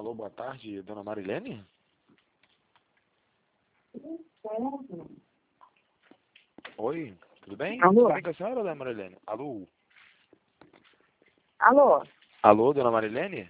Alô, boa tarde, dona Marilene? Oi, tudo bem? Alô? Tudo bem com a senhora, dona Marilene? Alô? Alô? Alô, dona Marilene?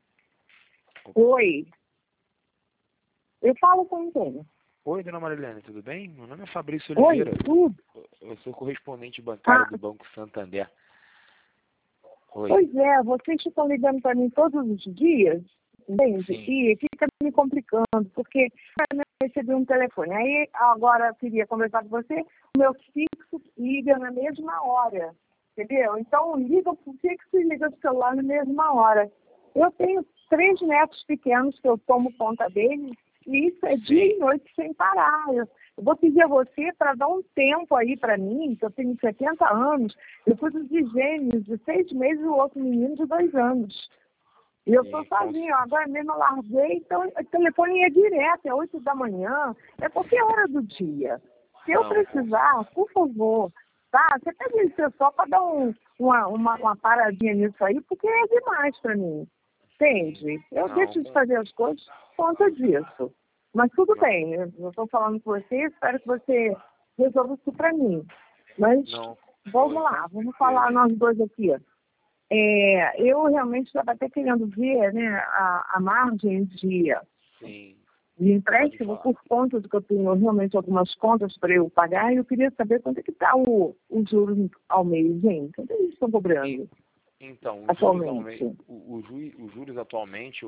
Oi. Eu falo com quem? Oi, dona Marilene, tudo bem? Meu nome é Fabrício Oi, Oliveira. tudo? Eu sou correspondente bancário Ah, do Banco Santander. Oi. pois é, vocês ficam ligando para mim todos os dias, entende? Sim. E fica me complicando, porque eu recebi um telefone. Aí agora eu queria conversar com você, o meu fixo liga na mesma hora, entendeu? Então liga para o fixo e liga o celular na mesma hora. Eu tenho 3 netos pequenos que eu tomo conta deles, e isso é dia e noite sem parar. Eu vou pedir a você para dar um tempo aí para mim, que eu tenho 70 anos, eu cuido de gêmeos de 6 meses e o outro menino de 2 anos. E eu estou sozinha, agora mesmo eu larguei, então o telefone é direto, é 8 da manhã, é qualquer hora do dia. Se eu precisar, por favor, tá? Você pede isso só para dar uma paradinha nisso aí, porque é demais para mim. Entende? Eu deixo de fazer as coisas por conta disso. Mas tudo bem, eu estou falando com você, espero que você resolva isso para mim. Mas vamos lá, vamos falar nós dois aqui. Eu realmente estava até querendo ver, né, a margem de empréstimo por conta de que eu tenho realmente algumas contas para eu pagar, e eu queria saber quanto é que está o juros ao mês, gente. Quanto é que eles estão cobrando? Então, atualmente? os juros atualmente,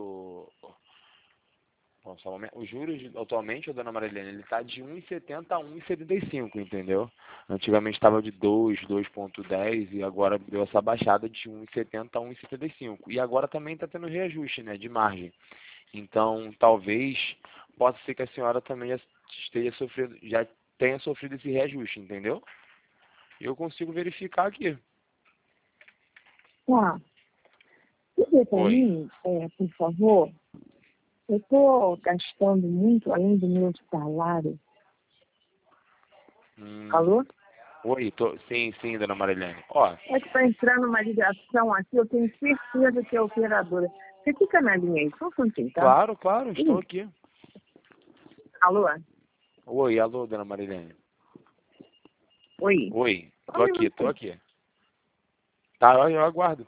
bom, só um momento. Os juros atualmente, dona Marilene, ele está de 1,70 a 1,75, entendeu? Antigamente estava de 2,10 e agora deu essa baixada de 1,70 a 1,75. E agora também está tendo reajuste, né, de margem. Então, talvez possa ser que a senhora também já tenha sofrido esse reajuste, entendeu? Eu consigo verificar aqui. Tá. Diga para mim, por favor, eu estou gastando muito além do meu salário. Alô? Oi, sim, dona Marilene. Ó. É que está entrando uma ligação aqui, eu tenho certeza que é operadora. Você fica na linha aí, só um pouquinho, tá? Claro, estou aqui. Alô? Oi, alô, dona Marilene. Oi? Oi, tô aqui. Tá, eu aguardo.